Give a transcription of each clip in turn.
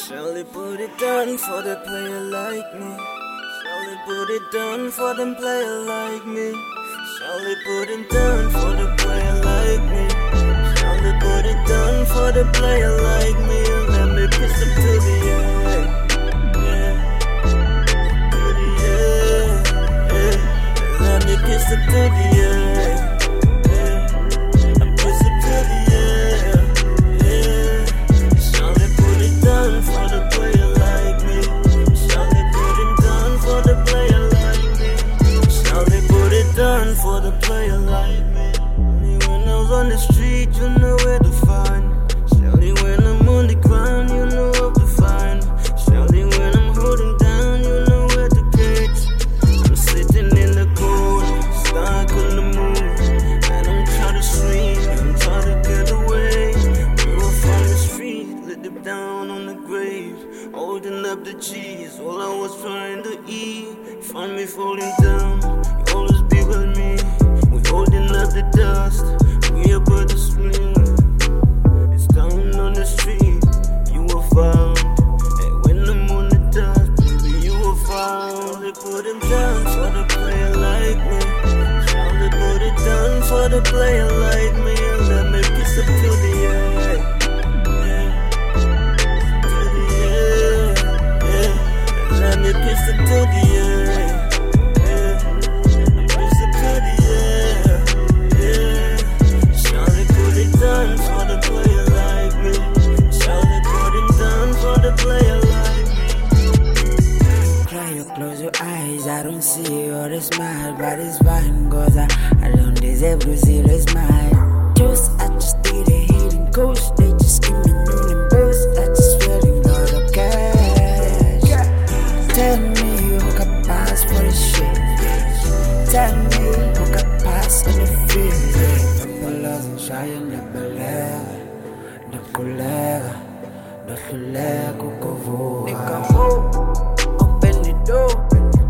Surely put it down for the player like me. Surely put it down for them player like me. Surely put it down for the player like me. Surely put it down for the player like me. Let me kiss him to the air, yeah, to the air, yeah. Let me kiss him to the air, yeah. I kiss him to the air, yeah. Surely put it down for the player like me. Surely put it down for the player like me. Surely put it down for the player like me. Only when I was on the street, you know where to find. Surely when I'm on the ground, you know what to find. Surely when I'm holding down, you know where to catch. I'm sitting in the cold, stuck on the move, and I'm trying to swing, I'm trying to get away. We were from the street, lit it down on the grave, holding up the cheese while I was trying to eat. Find me falling down, you always be with me. We holding up the dust, we above the swing. It's down on the street, you were found. And when I'm on the dust, baby, you were found. They put him down for the player like me. They put it down for the player like me. Let me kiss him to the air, yeah, to the air, yeah. Let me kiss him to the air, yeah. Kiss him to the air, yeah. Surely put it down for the player like me. Surely put it down for the player like me. Try to close your eyes, I don't see your smile, but it's fine, cause I don't deserve to see the smile. I just need a healing coast, they just give me new boost. I just feeling out of cash. Tell me who can pass for the shit. Tell me who can pass in the field. The colors and shine, the colega, nigga, open the door.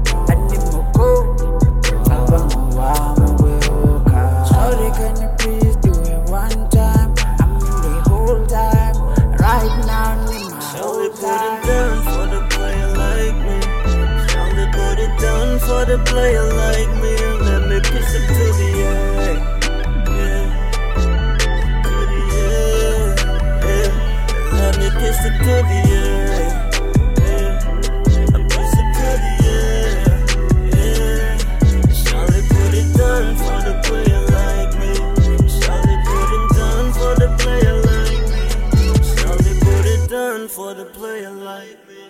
Sorry, can you please do it one time? I'm in the whole time. Right now, in my Surely whole put time. it down for the player like me. Surely put it down for the player like me. Let me kiss him to the air, yeah, to the air, yeah. Let me kiss him to the air, yeah. I kiss him to the air, yeah. Surely put it down for the player like me. Surely put it down for the player like me. Surely put it down for the player like me.